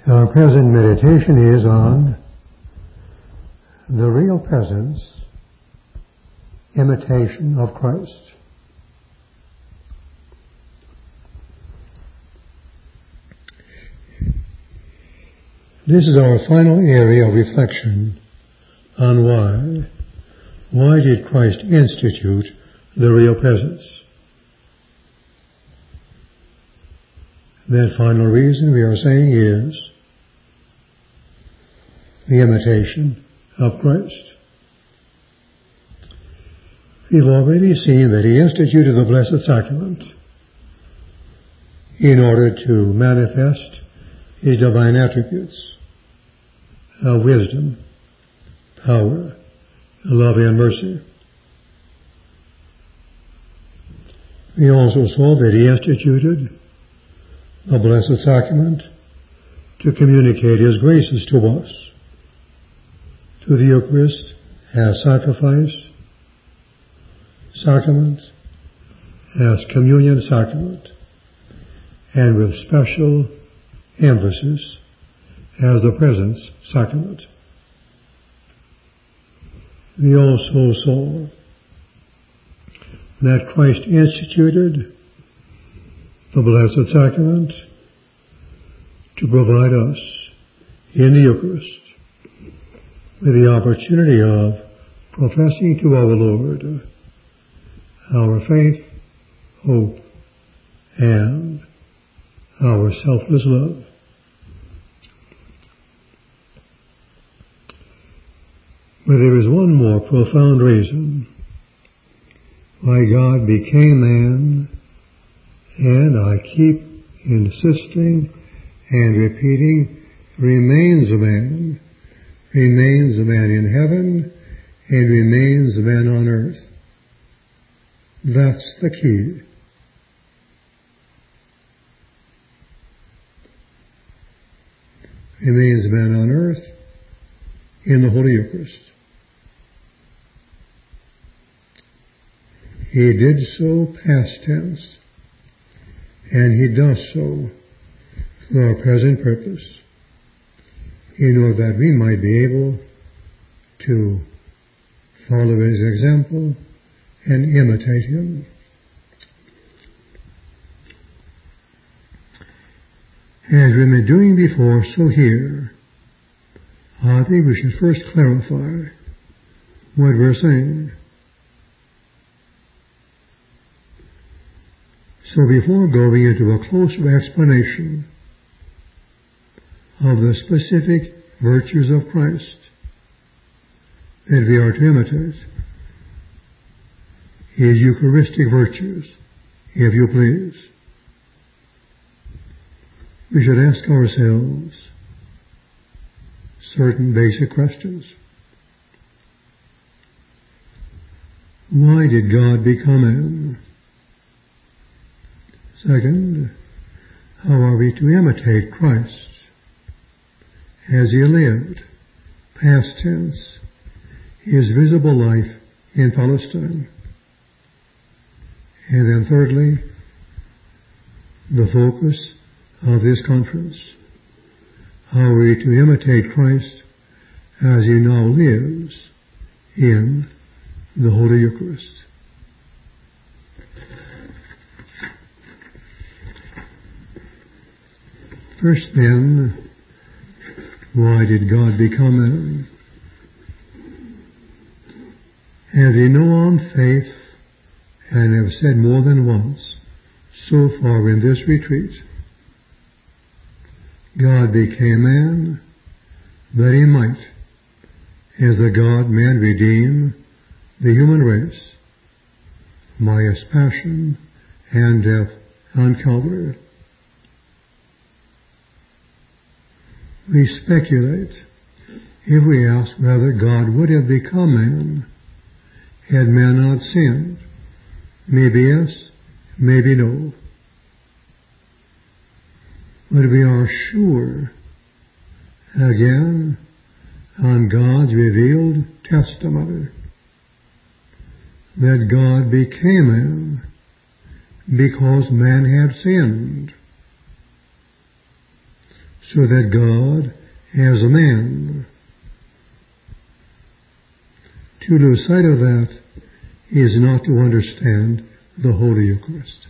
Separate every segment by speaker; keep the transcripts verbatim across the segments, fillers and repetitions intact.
Speaker 1: Our present meditation is on the real presence, imitation of Christ. This is our final area of reflection on why. Why did Christ institute the real presence? That final reason we are saying is the imitation of Christ. We've already seen that He instituted the Blessed Sacrament in order to manifest His divine attributes of wisdom, power, love, and mercy. We also saw that He instituted the Blessed Sacrament to communicate His graces to us, to the Eucharist as sacrifice, sacrament, as communion sacrament, and with special emphasis as the presence sacrament. We also saw that Christ instituted the Blessed Sacrament to provide us in the Eucharist with the opportunity of professing to our Lord our faith, hope, and our selfless love. But there is one more profound reason why God became man, and I keep insisting and repeating, remains a man, remains a man in heaven, and remains a man on earth. That's the key. Remains a man on earth in the Holy Eucharist. He did so past tense, and He does so for our present purpose, in order that we might be able to follow His example and imitate Him. As we've been doing before, so here, I think we should first clarify what we're saying. So before going into a closer explanation of the specific virtues of Christ that we are to imitate, His Eucharistic virtues, if you please, we should ask ourselves certain basic questions. Why did God become man? Second, how are we to imitate Christ as He lived, past tense, His visible life in Palestine? And then thirdly, the focus of this conference. How are we to imitate Christ as He now lives in the Holy Eucharist? First then, why did God become man? As we know on faith, and have said more than once so far in this retreat, God became man that He might, as the God-man, redeem the human race by His passion and death on Calvary. We speculate if we ask whether God would have become man had man not sinned. Maybe yes, maybe no. But we are sure, again, on God's revealed testimony, that God became man because man had sinned. so that God, as a man, to lose sight of that is not to understand the Holy Eucharist.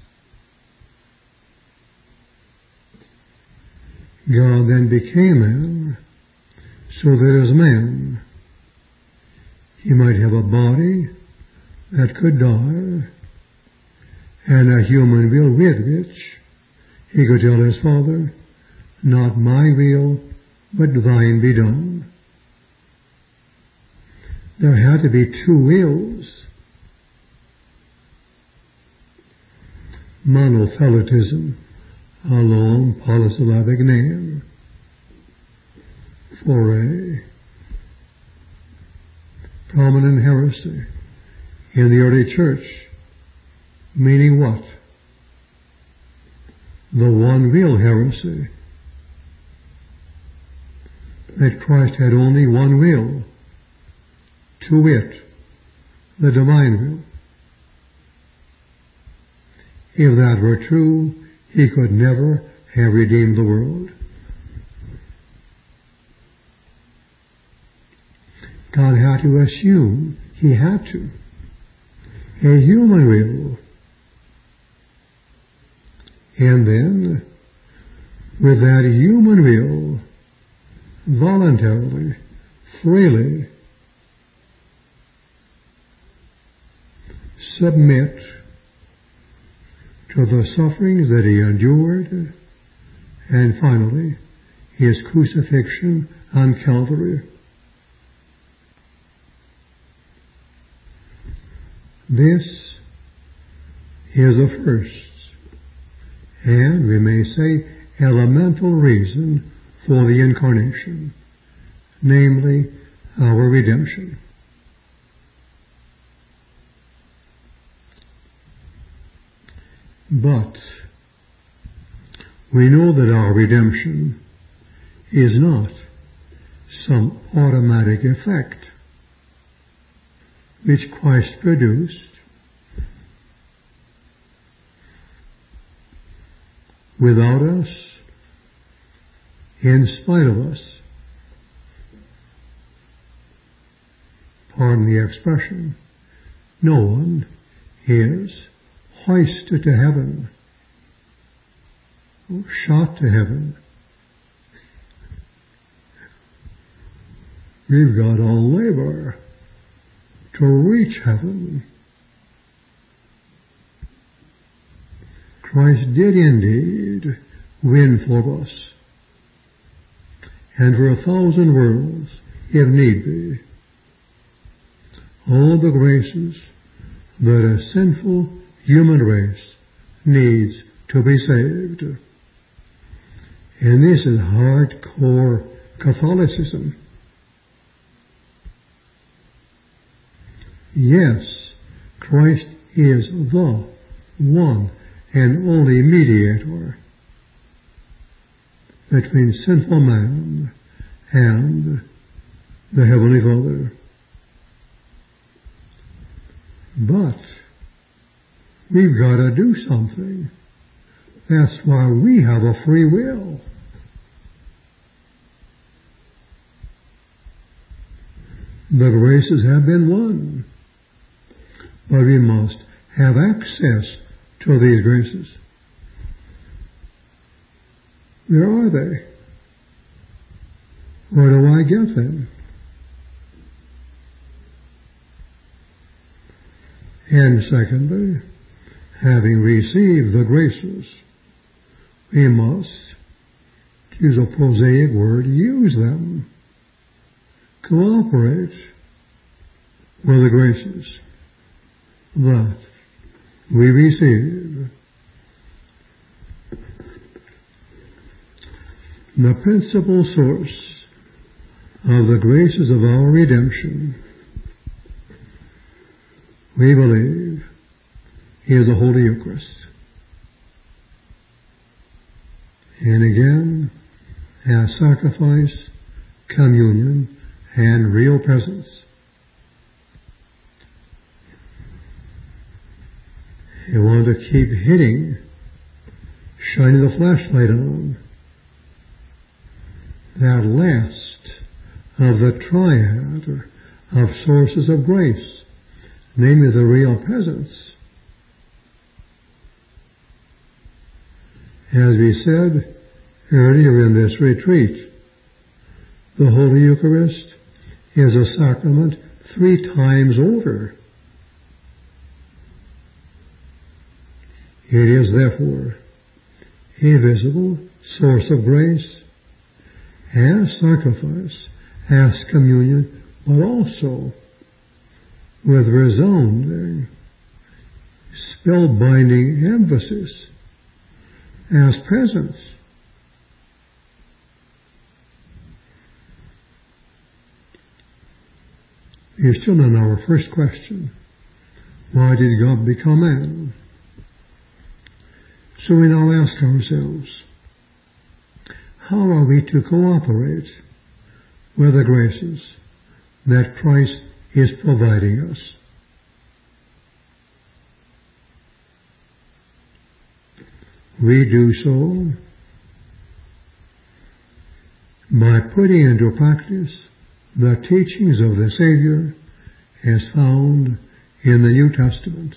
Speaker 1: God then became man, so that as man, he might have a body that could die, and a human will with which he could tell his Father, not my will, but thine be done. There had to be two wills. Monothelitism, a long polysyllabic name for a prominent heresy in the early church, meaning what? The one will heresy, that Christ had only one will, to wit, the divine will. If that were true, he could never have redeemed the world. God had to assume, he had to, a human will. And then, with that human will, voluntarily, freely, submit to the sufferings that he endured, and finally, his crucifixion on Calvary. This is the first, and we may say elemental reason for the Incarnation, namely our redemption. But we know that our redemption is not some automatic effect which Christ produced without us, in spite of us. Pardon the expression. No one is hoisted to heaven, shot to heaven. We've got a labor to reach heaven. Christ did indeed win for us, and for a thousand worlds, if need be, all the graces that a sinful human race needs to be saved. And this is hardcore Catholicism. Yes, Christ is the one and only mediator between sinful man and the Heavenly Father. But we've got to do something. That's why we have a free will. The graces have been won, but we must have access to these graces. Where are they? Where do I get them? And secondly, having received the graces, we must, to use a prosaic word, use them. Cooperate with the graces that we receive. The principal source of the graces of our redemption, we believe, is the Holy Eucharist. And again, as sacrifice, communion, and real presence. You want to keep hitting, shining the flashlight on, that last of the triad of sources of grace, namely the real presence. As we said earlier in this retreat, the Holy Eucharist is a sacrament three times over. It is therefore a visible source of grace, as sacrifice, as communion, but also with resounding, spellbinding emphasis as presence. You still don't know our first question. Why did God become man? So we now ask ourselves, how are we to cooperate with the graces that Christ is providing us? We do so by putting into practice the teachings of the Savior as found in the New Testament.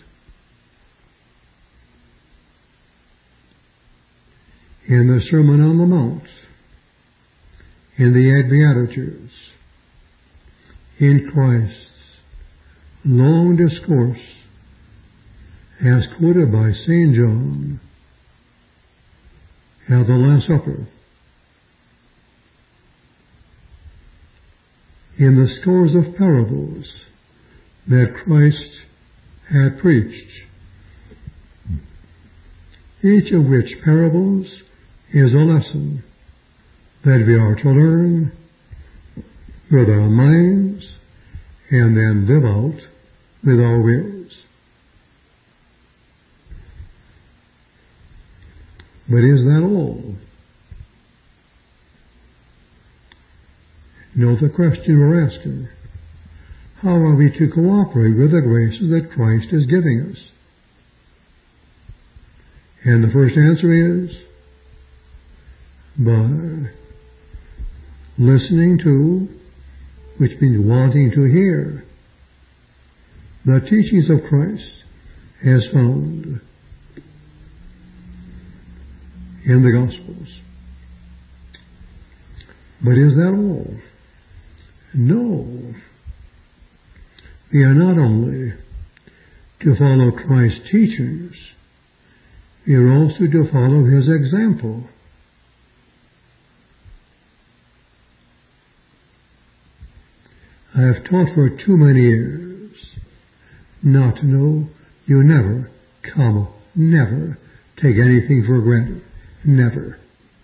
Speaker 1: In the Sermon on the Mount, in the Eight Beatitudes, in Christ's long discourse as quoted by Saint John at the Last Supper, in the scores of parables that Christ had preached, each of which parables is a lesson that we are to learn with our minds and then live out with our wills. But is that all? Note the question we're asking. How are we to cooperate with the graces that Christ is giving us? And the first answer is by listening to, which means wanting to hear, the teachings of Christ as found in the Gospels. But is that all? No. We are not only to follow Christ's teachings, we are also to follow His example. I have taught for too many years not to know you never, comma, never take anything for granted. Never.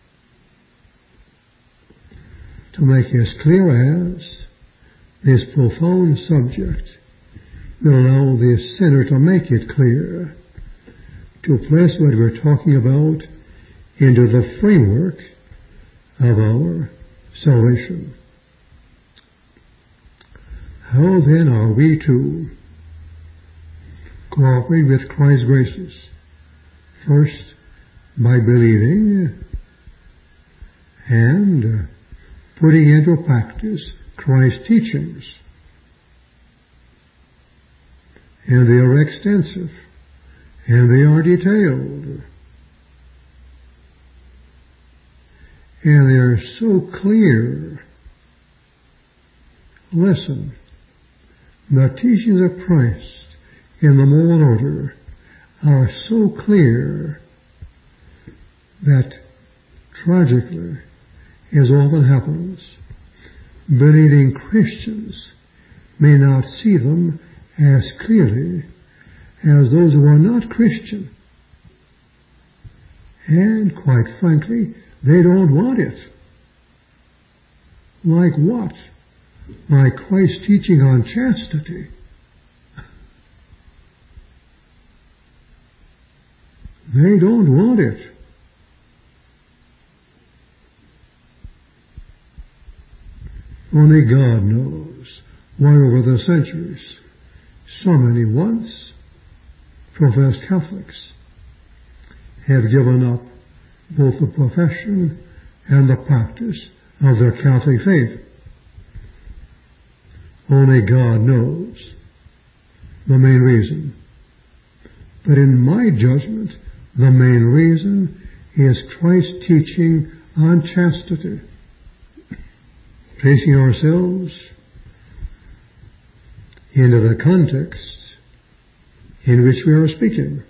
Speaker 1: To make as clear as this profound subject will allow the sinner to make it clear, to place what we're talking about into the framework of our salvation. How then are we to cooperate with Christ's graces? First, by believing and putting into practice Christ's teachings. And they are extensive, and they are detailed, and they are so clear. Listen, the teachings of Christ in the moral order are so clear that, tragically, as often happens, believing Christians may not see them as clearly as those who are not Christian. And, quite frankly, they don't want it. Like what? Like Christ's teaching on chastity. They don't want it. Only God knows why over the centuries so many once professed Catholics have given up both the profession and the practice of their Catholic faith. Only God knows the main reason. But in my judgment, the main reason is Christ's teaching on chastity. Placing ourselves into the context in which we are speaking.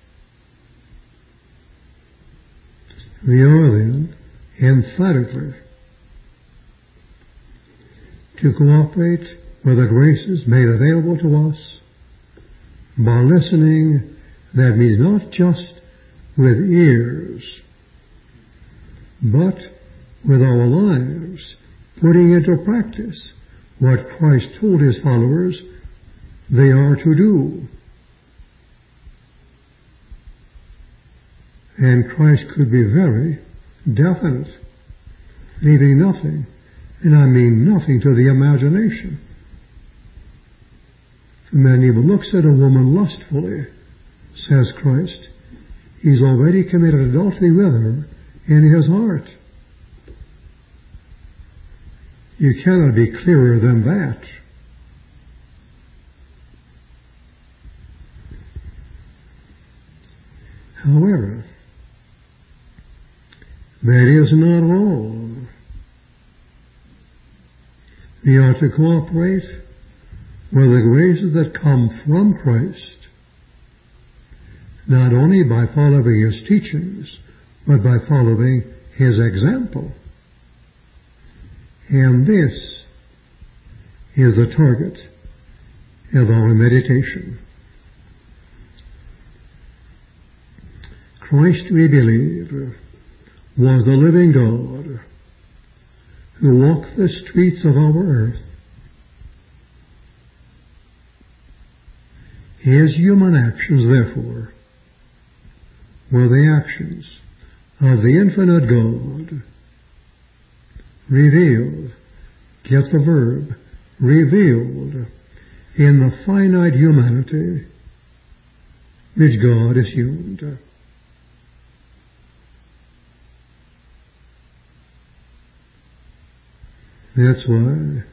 Speaker 1: We are then emphatically to cooperate with the graces made available to us by listening. That means not just with ears, but with our lives, putting into practice what Christ told his followers they are to do. And Christ could be very definite, leaving nothing, and I mean nothing, to the imagination. If a man even looks at a woman lustfully, says Christ, he's already committed adultery with her in his heart. You cannot be clearer than that. However, that is not all. We are to cooperate with the graces that come from Christ, not only by following his teachings, but by following his example. And this is the target of our meditation. Christ, we believe, was the living God who walked the streets of our earth. His human actions, therefore, were the actions of the infinite God, revealed, get the verb, revealed in the finite humanity which God assumed. That's why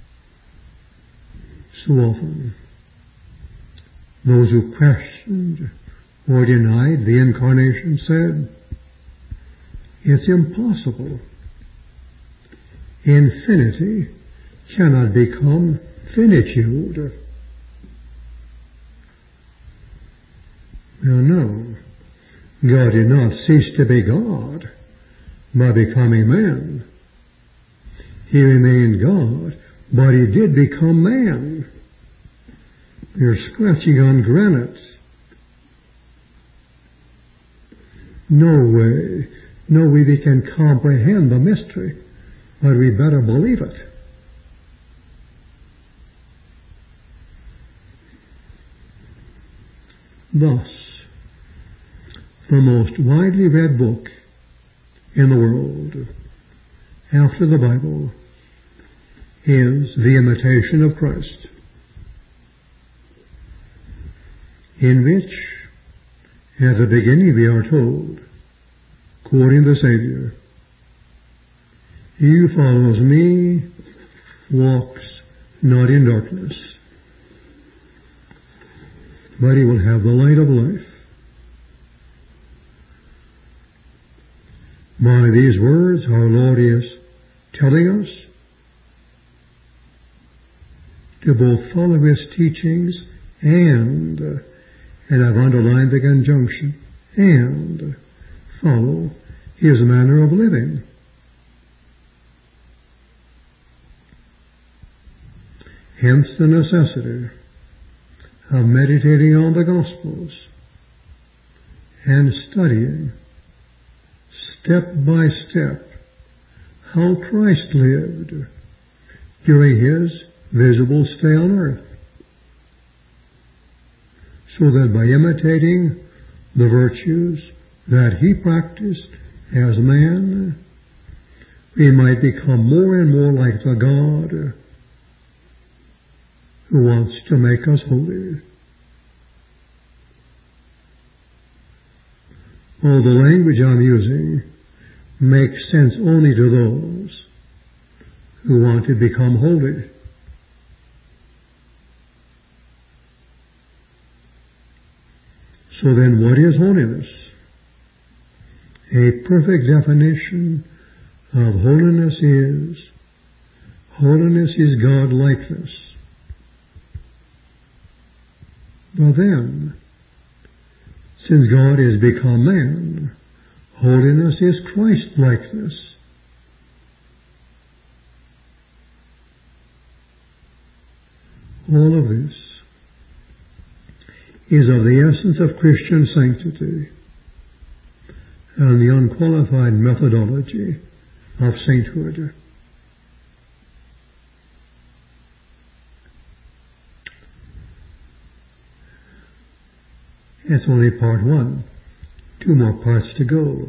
Speaker 1: so often those who questioned or denied the Incarnation said, it's impossible. Infinity cannot become finitude. Now, no. God did not cease to be God by becoming man. He remained God, but he did become man. You're scratching on granite. No way, no way we can comprehend the mystery, but we better believe it. Thus, the most widely read book in the world after the Bible is The Imitation of Christ, in which, at the beginning, we are told, quoting the Savior, "He who follows me walks not in darkness, but he will have the light of life." By these words, our Lord is telling us to both follow his teachings and, and I've underlined the conjunction, and follow his manner of living. Hence the necessity of meditating on the Gospels and studying step by step how Christ lived during his visible stay on earth, so that by imitating the virtues that he practiced as man, we might become more and more like the God who wants to make us holy. All the language I'm using makes sense only to those who want to become holy. So then what is holiness? A perfect definition of holiness is, holiness is God-likeness. But then, since God is become man, holiness is Christ-likeness. All of this is of the essence of Christian sanctity and the unqualified methodology of sainthood. It's only part one. Two more parts to go.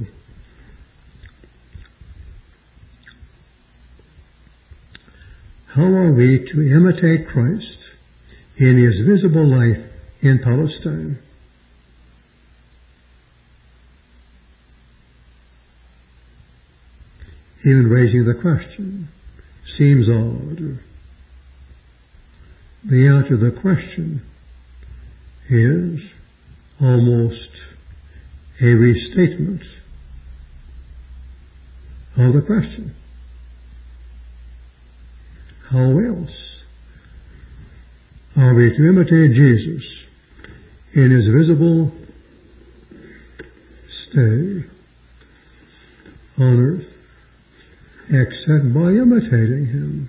Speaker 1: How are we to imitate Christ in His visible life in Palestine? Even raising the question seems odd. The answer to the question is almost a restatement of the question. How else are we to imitate Jesus in His visible stay on earth except by imitating Him?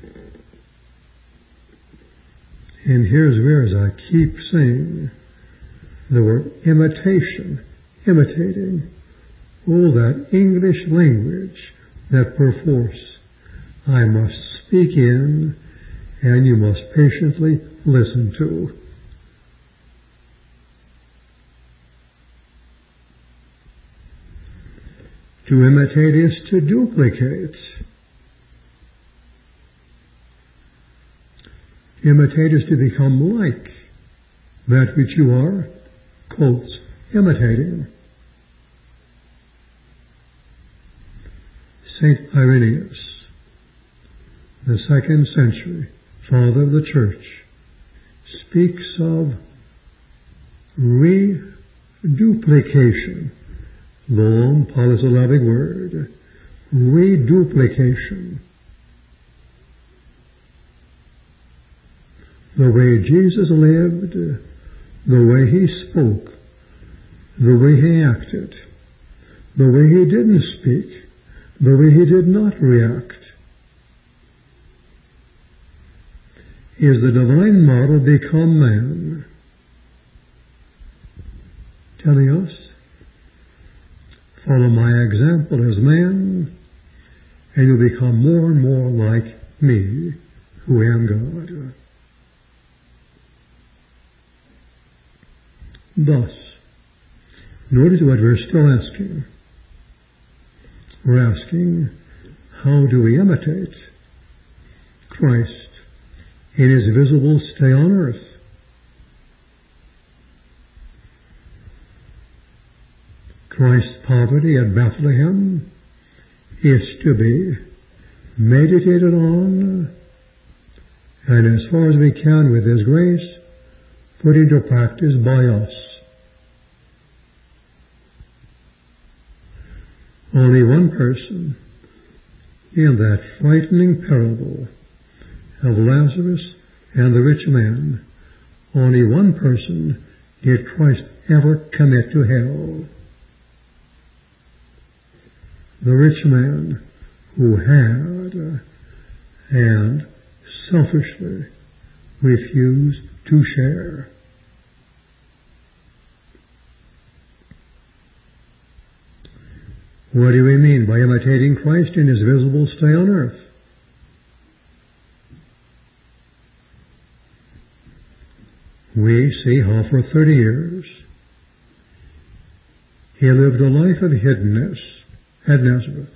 Speaker 1: And here's where, as I keep saying, the word imitation, imitating, oh, that English language that perforce I must speak in and you must patiently listen to. To imitate is to duplicate. Imitate is to become like that which you are, quotes, imitating. Saint Irenaeus, the second century father of the church, speaks of reduplication. Long polysyllabic word. Reduplication. The way Jesus lived, the way He spoke, the way He acted, the way He didn't speak, the way He did not react, is the divine model become man, telling us, follow my example as man, and you'll become more and more like me, who am God. Thus, notice what we're still asking. We're asking, how do we imitate Christ in His visible stay on earth? Christ's poverty at Bethlehem is to be meditated on and, as far as we can with His grace, put into practice by us. Only one person in that frightening parable of Lazarus and the rich man, only one person did Christ ever commit to hell. The rich man who had and selfishly refused to share. What do we mean by imitating Christ in His visible stay on earth? We see how for thirty years He lived a life of hiddenness at Nazareth.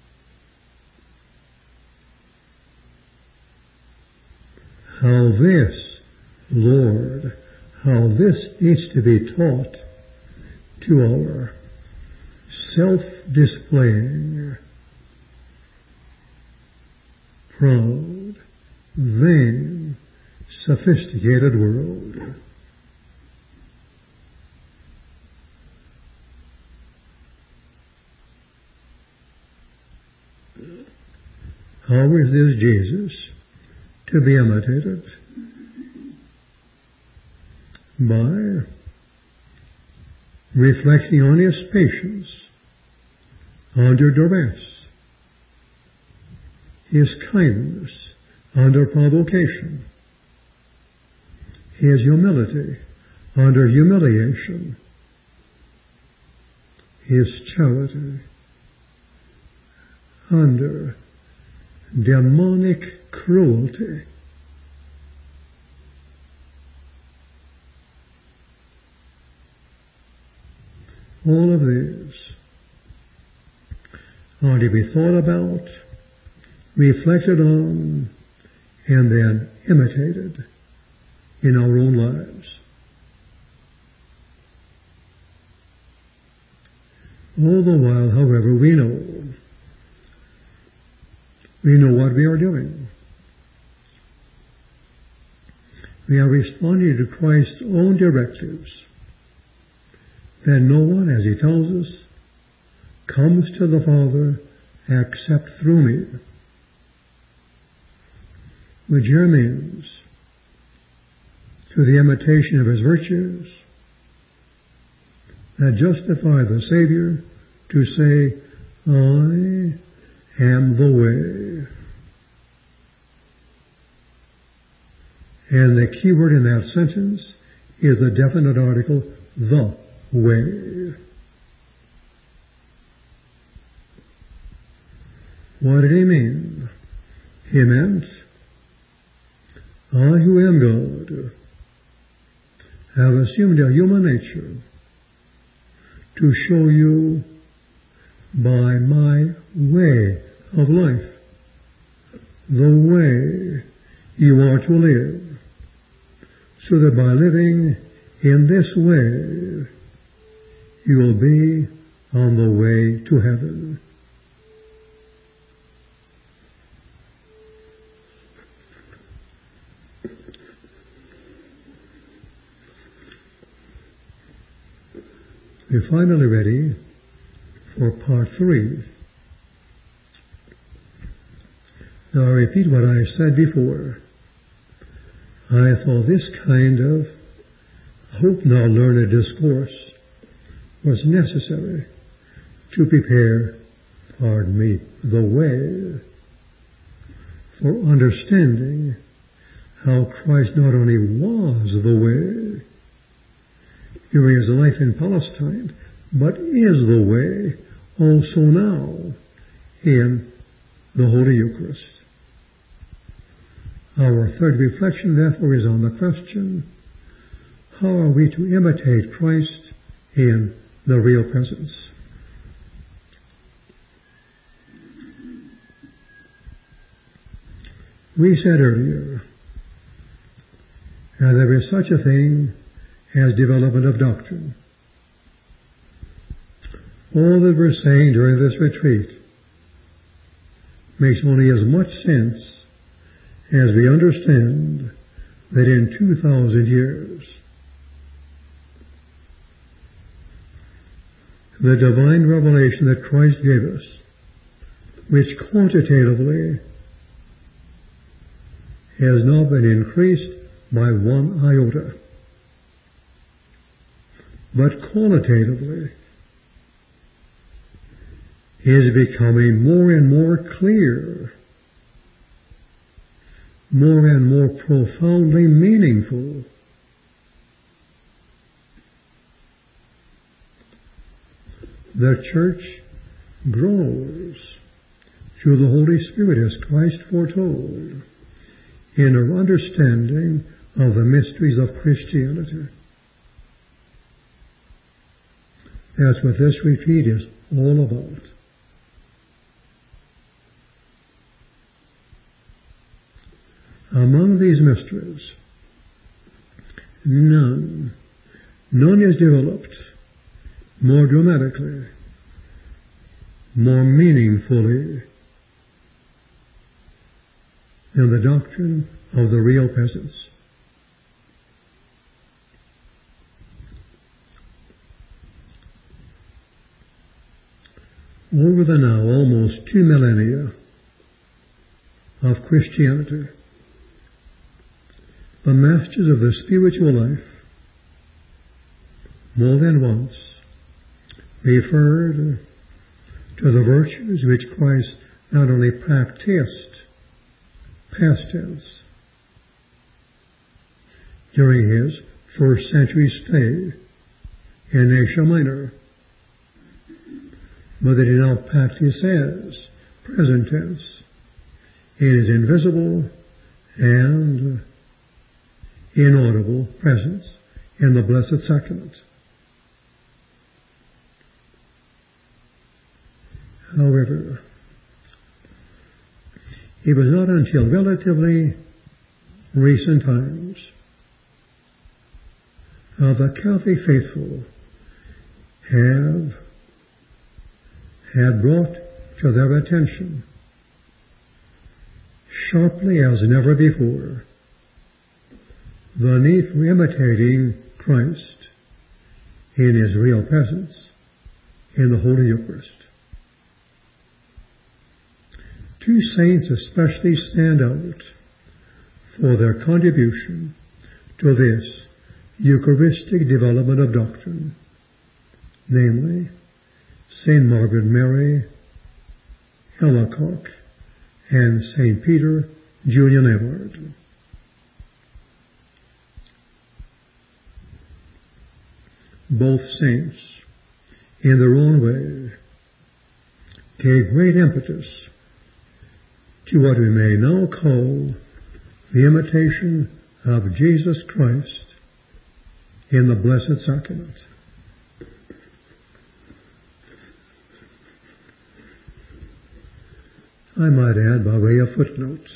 Speaker 1: How this, Lord, how this needs to be taught to our self-displaying, proud, vain, sophisticated world. How is this Jesus to be imitated? By reflecting on his patience under duress, his kindness under provocation, his humility under humiliation, his charity under demonic cruelty. All of these are to be thought about, reflected on, and then imitated in our own lives. All the while, however, we know, we know what we are doing. We are responding to Christ's own directives that no one, as he tells us, comes to the Father except through me. Which here means through the imitation of his virtues that justify the Savior to say, I am the way. And the key word in that sentence is the definite article, the way. What did he mean? He meant, I who am God have assumed a human nature to show you by my way of life the way you are to live, so that by living in this way you will be on the way to heaven. We're finally ready for part three. Now I repeat what I said before. I thought this kind of hope now learned discourse was necessary to prepare, pardon me, the way for understanding how Christ not only was the way during his life in Palestine, but is the way also now in the Holy Eucharist. Our third reflection, therefore, is on the question, how are we to imitate Christ in the real presence? We said earlier that there is such a thing as development of doctrine. All that we're saying during this retreat makes only as much sense as we understand that in two thousand years the divine revelation that Christ gave us, which quantitatively has now been increased by one iota, but qualitatively is becoming more and more clear, more and more profoundly meaningful. The church grows through the Holy Spirit, as Christ foretold, in her understanding of the mysteries of Christianity. That's what this retreat is all about. Among these mysteries, none, none is developed more dramatically, more meaningfully, in the doctrine of the real presence. Over the now almost two millennia of Christianity, the masters of the spiritual life more than once referred to the virtues which Christ not only practiced, past tense, during his first century stay in Asia Minor, but that he now practices, present tense, in his invisible and inaudible presence in the Blessed Sacrament. However, it was not until relatively recent times that the Catholic faithful have had brought to their attention, sharply as never before, the need for imitating Christ in his real presence in the Holy Eucharist. Two saints especially stand out for their contribution to this Eucharistic development of doctrine, namely Saint Margaret Mary Alacoque and Saint Peter Julian Evrard. Both saints, in their own way, gave great impetus to what we may now call the imitation of Jesus Christ in the Blessed Sacrament. I might add, by way of footnotes,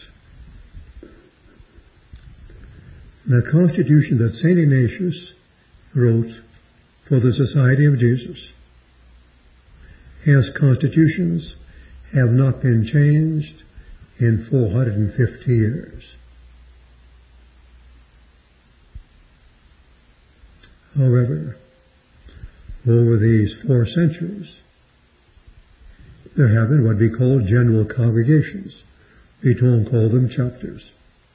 Speaker 1: the constitution that Saint Ignatius wrote for the Society of Jesus, his constitutions have not been changed in four hundred fifty years. However, over these four centuries, there have been what we call general congregations. We don't call them chapters,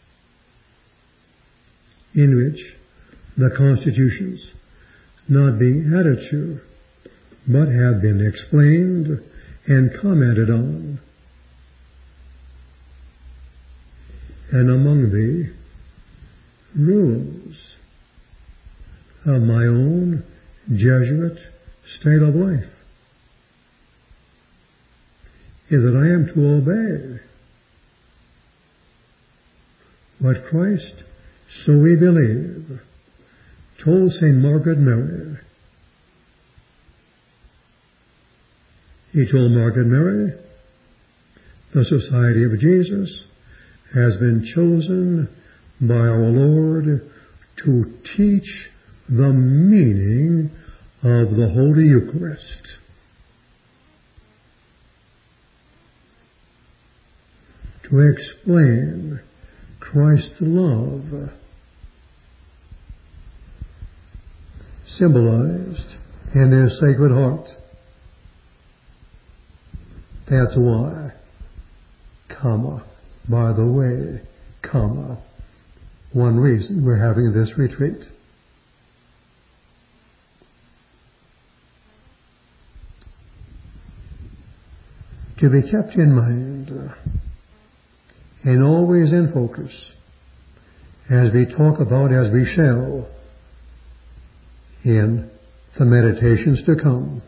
Speaker 1: in which the constitutions, not being added to, but have been explained and commented on. And among the rules of my own Jesuit state of life is that I am to obey what Christ, so we believe, told Saint Margaret Mary. He told Margaret Mary, the Society of Jesus has been chosen by our Lord to teach the meaning of the Holy Eucharist. To explain Christ's love symbolized in his Sacred Heart. That's why, comma, by the way, comma, one reason we're having this retreat. To be kept in mind and always in focus as we talk about, as we shall, in the meditations to come,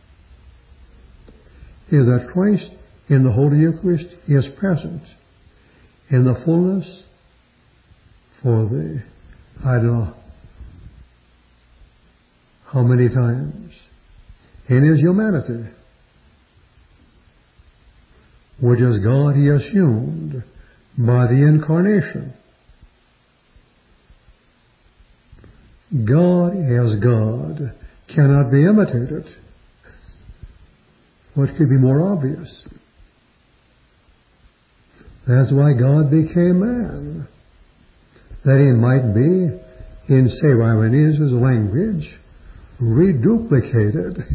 Speaker 1: is that Christ in the Holy Eucharist is present in the fullness for the, I don't know how many times, in his humanity, which is God he assumed by the Incarnation. God as God cannot be imitated. What could be more obvious? That's why God became man. That he might be, in Semiramis' language, reduplicated,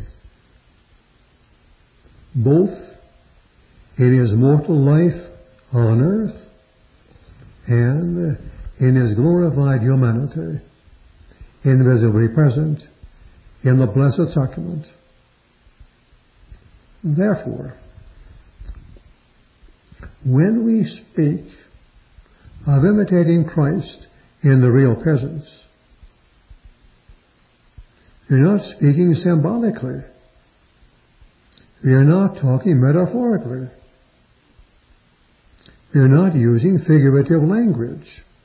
Speaker 1: both in his mortal life on earth and in his glorified humanity, invisibly present in the Blessed Sacrament. Therefore, when we speak of imitating Christ in the real presence, you're not speaking symbolically. You're not talking metaphorically. You're not using figurative language.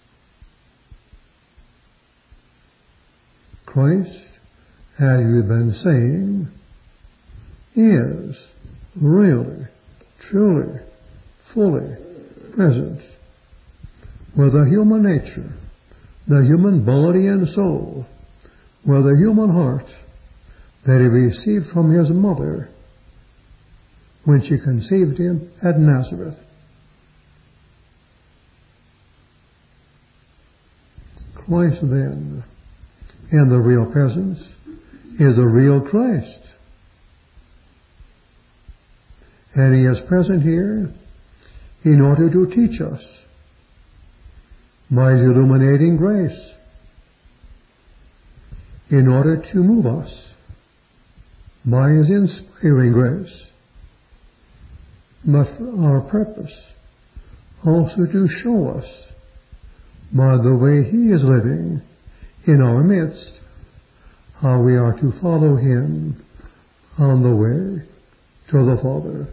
Speaker 1: Christ, as you've been saying, is really, truly, fully present with the human nature, the human body and soul, with the human heart that he received from his mother when she conceived him at Nazareth. Christ then, in the real presence, is the real Christ. And he is present here in order to teach us by his illuminating grace, in order to move us by his inspiring grace, but for our purpose also to show us by the way he is living in our midst how we are to follow him on the way to the Father.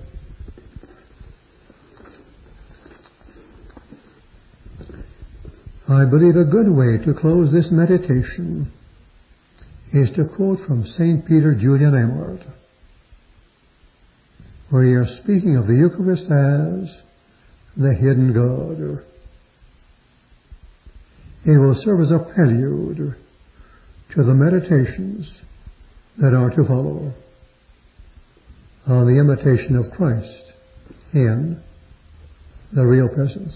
Speaker 1: I believe a good way to close this meditation is to quote from Saint Peter Julian Eymard, where he is speaking of the Eucharist as the hidden God. It will serve as a prelude to the meditations that are to follow on the imitation of Christ in the real presence.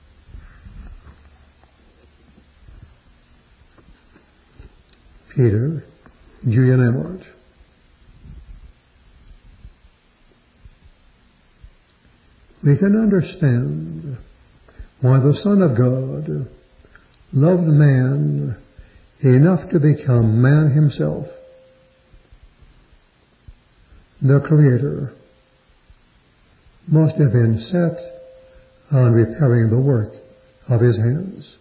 Speaker 1: Peter Julian Eymard. We can understand why the Son of God loved man enough to become man himself. The Creator must have been set on repairing the work of his hands.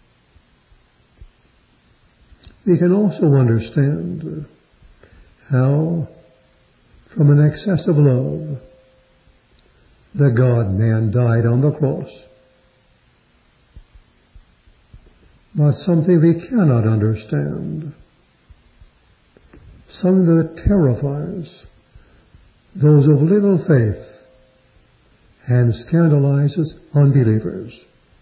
Speaker 1: We can also understand how, from an excess of love, the God-man died on the cross. But something we cannot understand, something that terrifies those of little faith and scandalizes unbelievers,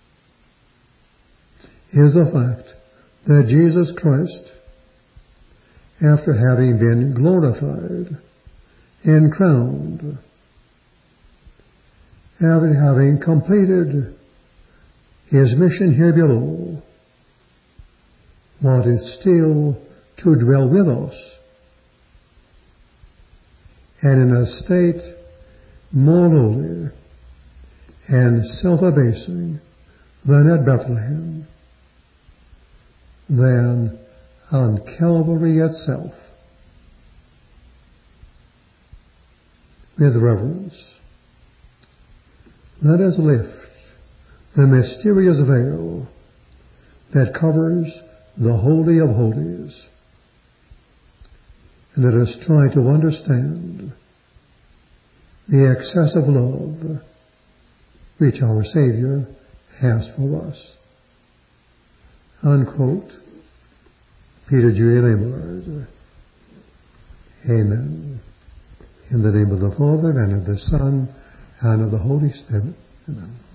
Speaker 1: is the fact that Jesus Christ, after having been glorified and crowned, after having completed his mission here below, wanted still to dwell with us, and in a state more lowly and self-abasing than at Bethlehem, than on Calvary itself. With reverence, let us lift the mysterious veil that covers the Holy of Holies, and let us try to understand the excessive love which our Savior has for us. Unquote. Peter Julian Eymard. Amen. In the name of the Father, and of the Son, and of the Holy Spirit. Amen.